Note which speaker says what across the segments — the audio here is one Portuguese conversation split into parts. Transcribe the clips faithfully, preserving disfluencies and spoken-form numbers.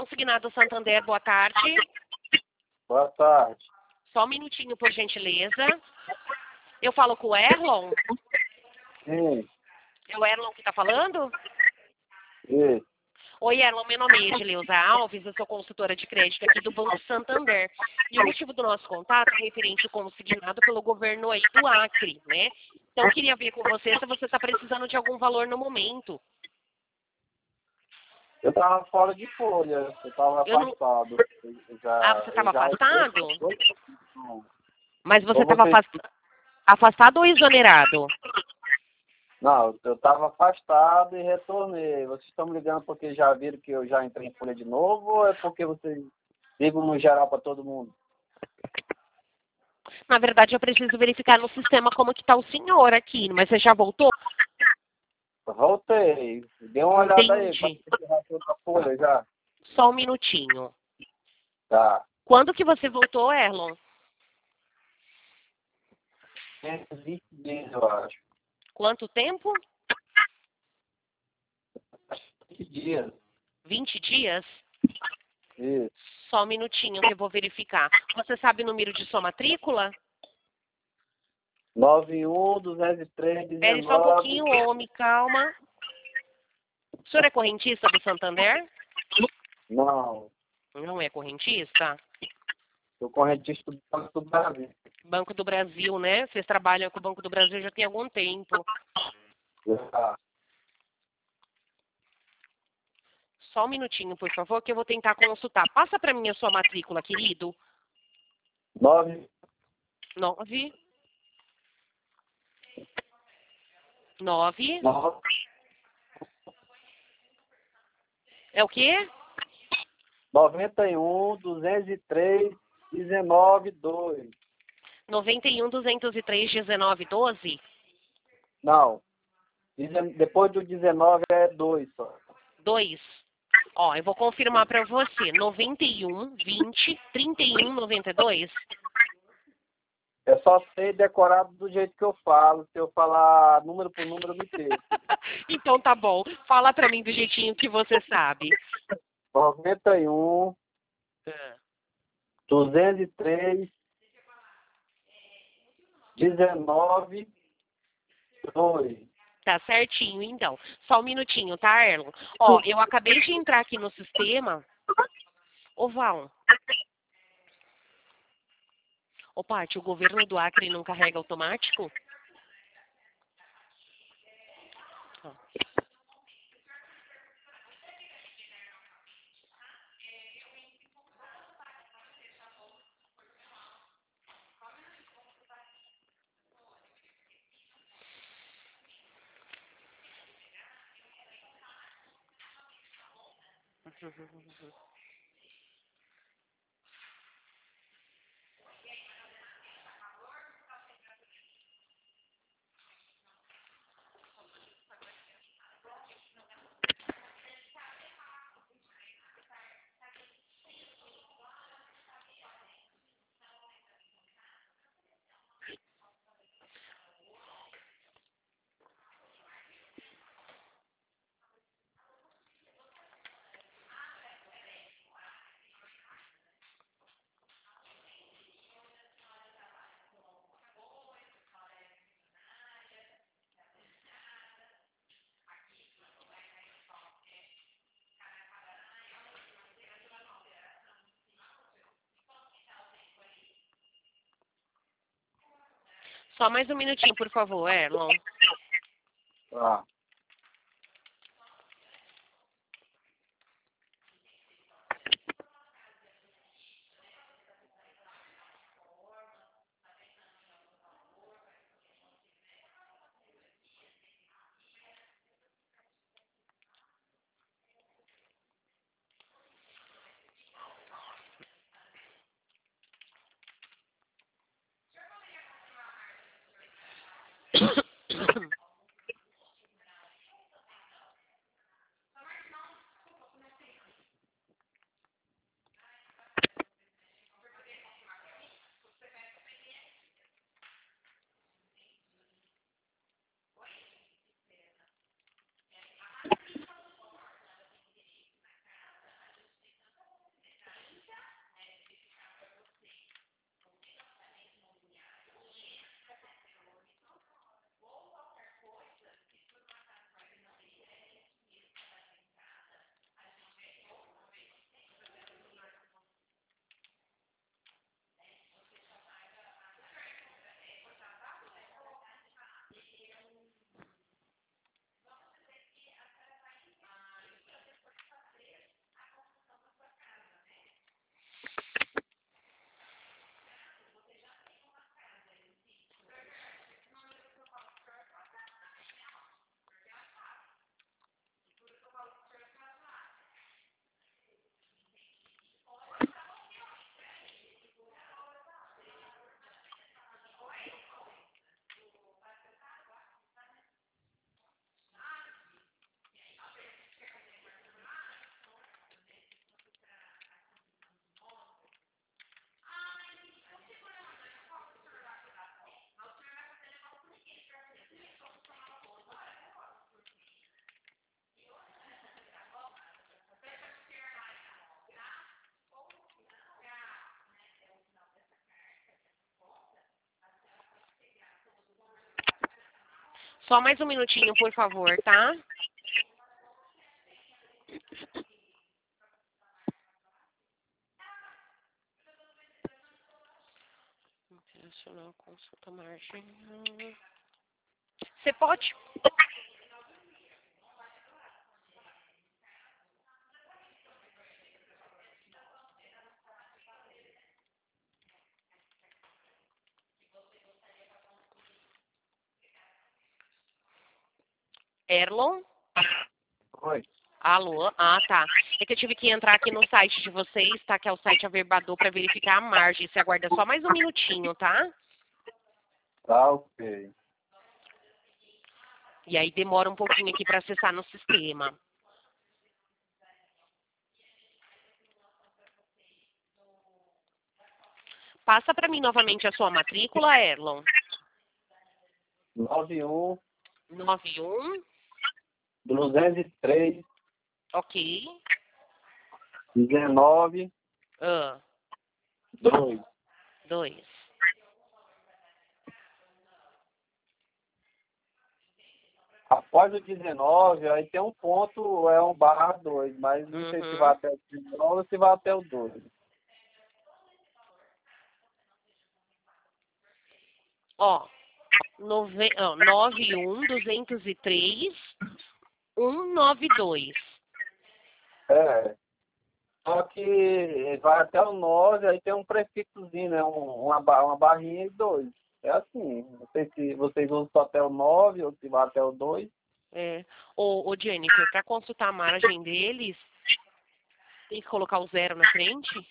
Speaker 1: Consignado Santander, boa tarde.
Speaker 2: Boa tarde.
Speaker 1: Só um minutinho, por gentileza. Eu falo com o Erlon?
Speaker 2: Sim.
Speaker 1: É o Erlon que está falando?
Speaker 2: Sim.
Speaker 1: Oi, Erlon, meu nome é Edileuza Alves, eu sou consultora de crédito aqui do Banco Santander. E o motivo do nosso contato é referente ao consignado pelo governo aí do Acre, né? Então, eu queria ver com você se você está precisando de algum valor no momento.
Speaker 2: Eu estava fora de folha, eu estava
Speaker 1: Eu não-
Speaker 2: afastado. Eu já,
Speaker 1: Ah, você estava
Speaker 2: eu já-
Speaker 1: afastado?
Speaker 2: Não.
Speaker 1: Mas você
Speaker 2: Ou
Speaker 1: estava
Speaker 2: vocês-
Speaker 1: afastado ou exonerado?
Speaker 2: Não, eu estava afastado e retornei. Vocês estão me ligando porque já viram que eu já entrei em folha de novo ou é porque vocês ligam no geral para todo mundo?
Speaker 1: Na verdade, eu preciso verificar no sistema como que está o senhor aqui, mas você já voltou?
Speaker 2: Voltei. Dê uma olhada aí.
Speaker 1: Entendi.
Speaker 2: Para já tem outra folha já.
Speaker 1: Só um minutinho.
Speaker 2: Tá.
Speaker 1: Quando que você voltou, Erlon?
Speaker 2: Tem vinte dias, eu acho.
Speaker 1: Quanto tempo?
Speaker 2: vinte dias.
Speaker 1: vinte dias?
Speaker 2: Isso.
Speaker 1: Só um minutinho que eu vou verificar. Você sabe o número de sua matrícula?
Speaker 2: nove um, duzentos e três,
Speaker 1: Espere só um
Speaker 2: dezenove.
Speaker 1: pouquinho, homem, calma. O senhor é correntista do Santander?
Speaker 2: Não.
Speaker 1: Não é correntista?
Speaker 2: Sou correntista do Banco do Brasil.
Speaker 1: Banco do Brasil, né? Vocês trabalham com o Banco do Brasil já tem algum tempo.
Speaker 2: Já.
Speaker 1: Só um minutinho, por favor, que eu vou tentar consultar. Passa para mim a sua matrícula, querido.
Speaker 2: Nove.
Speaker 1: Nove. Nove.
Speaker 2: Nove.
Speaker 1: É o quê?
Speaker 2: noventa e um, duzentos e três, dezenove, dois.
Speaker 1: noventa e um, duzentos e três, dezenove, doze?
Speaker 2: Não. Dezen- Depois do dezenove é dois só.
Speaker 1: dois. Ó, eu vou confirmar para você. noventa e um, vinte, trinta e um, noventa e dois?
Speaker 2: Eu só sei decorado do jeito que eu falo. Se eu falar número por número, eu me perco.
Speaker 1: Então tá bom. Fala para mim do jeitinho que você sabe.
Speaker 2: noventa e um, duzentos e três, dezenove, dois.
Speaker 1: Tá certinho, então. Só um minutinho, tá, Erlon? Ó, eu acabei de entrar aqui no sistema. Ô, Val. Ô, Paty, o governo do Acre não carrega automático? Ó. Só mais um minutinho, por favor, Erlon.
Speaker 2: Tá.
Speaker 1: Só mais um minutinho, por favor, tá? Operacional, consulta margem. Você pode? Erlon?
Speaker 2: Oi.
Speaker 1: Alô? Ah, tá. É que eu tive que entrar aqui no site de vocês, tá? Que é o site Averbador, para verificar a margem. Você aguarda só mais um minutinho, tá?
Speaker 2: Tá, ok.
Speaker 1: E aí demora um pouquinho aqui para acessar no sistema. Passa para mim novamente a sua matrícula, Erlon.
Speaker 2: nove um,
Speaker 1: nove um,
Speaker 2: duzentos e três,
Speaker 1: ok.
Speaker 2: dezenove,
Speaker 1: Ah,
Speaker 2: dois.
Speaker 1: dois.
Speaker 2: Após o dezenove, aí tem um ponto, é um barra dois, mas não sei se vai
Speaker 1: Uhum.
Speaker 2: até o dezenove ou se vai até o dois.
Speaker 1: Ó, nove, ó, nove um, duzentos e três, cento e noventa e dois.
Speaker 2: É. Só que vai até o nove, aí tem um prefixozinho, né? Um, uma, ba- uma barrinha e dois. É assim. Não sei se vocês usam só até o nove ou se vai até o dois.
Speaker 1: É. Ô, ô Jennifer, para consultar a margem deles, tem que colocar o zero na frente?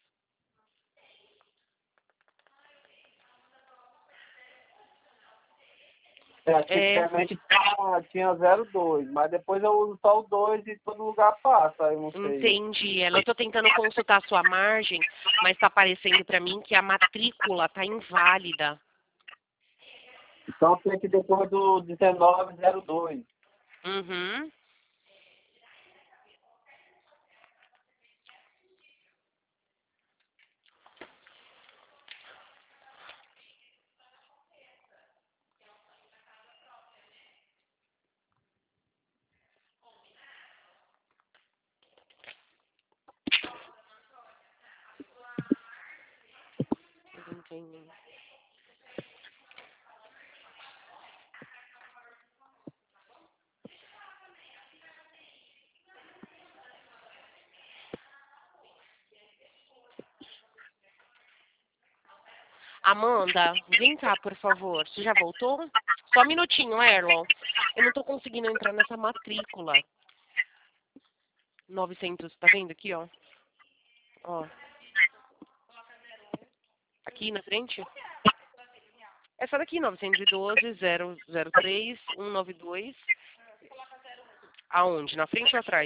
Speaker 2: É,
Speaker 1: É,
Speaker 2: antigamente tinha, tinha zero dois, mas depois eu uso só o dois e todo lugar passa, aí eu não sei.
Speaker 1: entendi. Ela, eu tô tentando consultar a sua margem, mas está aparecendo para mim que a matrícula tá inválida.
Speaker 2: Então tem que depois do dezenove zero dois.
Speaker 1: Uhum. Entendi. Amanda, vem cá, por favor. Você já voltou? Só um minutinho, Erlon. Eu não tô conseguindo entrar nessa matrícula. novecentos, tá vendo aqui, ó? Ó. Aqui na frente? Essa daqui, novecentos e doze, zero zero três, cento e noventa e dois. Aonde? Na frente ou atrás?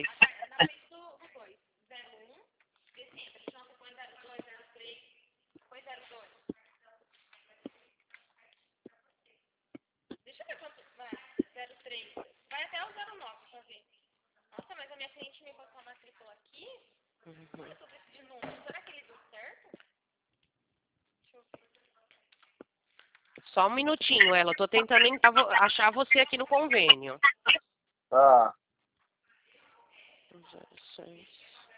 Speaker 1: Uhum. Só um minutinho, ela. Eu tô tentando entrar vo- achar você aqui no convênio.
Speaker 2: Tá.
Speaker 1: zero seis.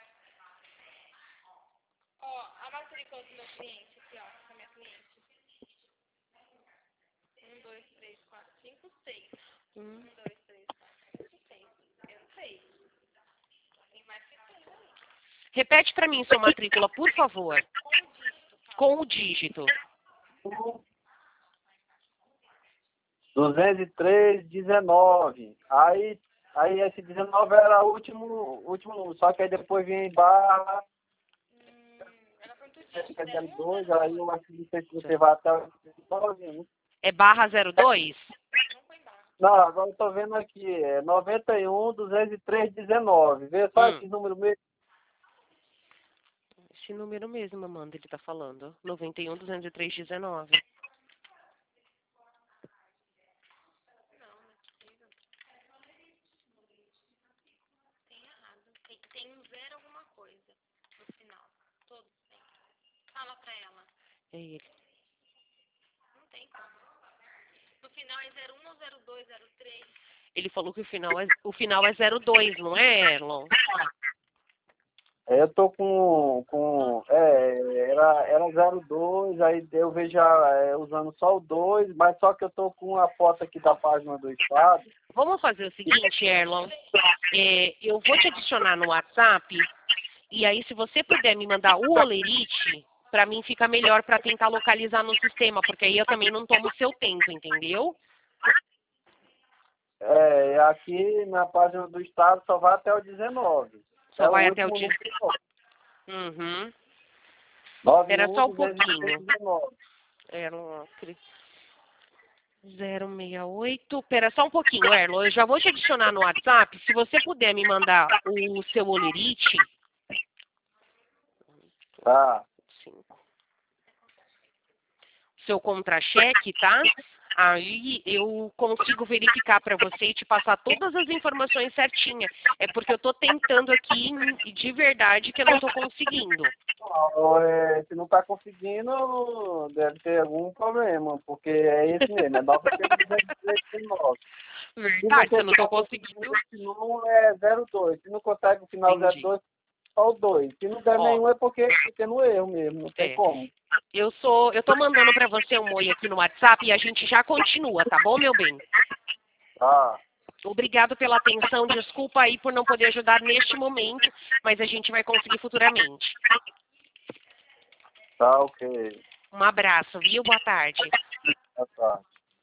Speaker 1: Hum. Repete para mim sua matrícula, por favor. Com o dígito.
Speaker 2: duzentos e três, dezenove. Aí, aí esse dezenove era o último, último, só que aí depois vinha em barra, zero dois, aí eu acho que não sei se você vai até o dezenove, né?
Speaker 1: É barra zero dois?
Speaker 2: Não, agora eu tô vendo aqui, é noventa e um, duzentos e três, dezenove. Vê só
Speaker 1: Hum.
Speaker 2: esse número mesmo.
Speaker 1: Esse número mesmo, Amanda, ele tá falando. noventa e um, duzentos e três, dezenove. É ele. Ele falou que o final é, o final é zero dois, não é, Erlon?
Speaker 2: Eu tô com, com é, era, era zero dois, aí eu vejo já, é, usando só o dois, mas só que eu tô com a foto aqui da página do Estado.
Speaker 1: Vamos fazer o seguinte, Erlon. É, eu vou te adicionar no WhatsApp, e aí se você puder me mandar o olerite, para mim fica melhor para tentar localizar no sistema, porque aí eu também não tomo seu tempo, entendeu?
Speaker 2: É, aqui na página do Estado só vai até o dezenove.
Speaker 1: Só
Speaker 2: É
Speaker 1: vai
Speaker 2: o
Speaker 1: até o
Speaker 2: último
Speaker 1: dia.
Speaker 2: número.
Speaker 1: Uhum.
Speaker 2: nove
Speaker 1: Espera só um
Speaker 2: um um
Speaker 1: pouquinho.
Speaker 2: dezenove.
Speaker 1: Erlon, zero seis oito. Espera só um pouquinho, Erlon. Eu já vou te adicionar no WhatsApp. Se você puder me mandar o seu olerite.
Speaker 2: Tá.
Speaker 1: Seu contra-cheque, tá? Aí eu consigo verificar para você e te passar todas as informações certinhas. É porque eu estou tentando aqui de verdade que eu não estou conseguindo.
Speaker 2: Não, é, se não está conseguindo, deve ter algum problema, porque é esse mesmo, é nove dezenove.
Speaker 1: Verdade, você não estou conseguindo.
Speaker 2: Não é zero dois. Se não consegue o final
Speaker 1: Entendi.
Speaker 2: zero dois, só o dois. Se não der
Speaker 1: Ó,
Speaker 2: nenhum é porque fica no erro mesmo, não tem
Speaker 1: é.
Speaker 2: como.
Speaker 1: Eu sou, eu tô mandando para você um oi aqui no WhatsApp e a gente já continua, tá bom, meu bem?
Speaker 2: Tá,
Speaker 1: Obrigado pela atenção, desculpa aí por não poder ajudar neste momento, mas a gente vai conseguir futuramente.
Speaker 2: tá ok.
Speaker 1: Um abraço, viu? Boa tarde.
Speaker 2: Tá, tá.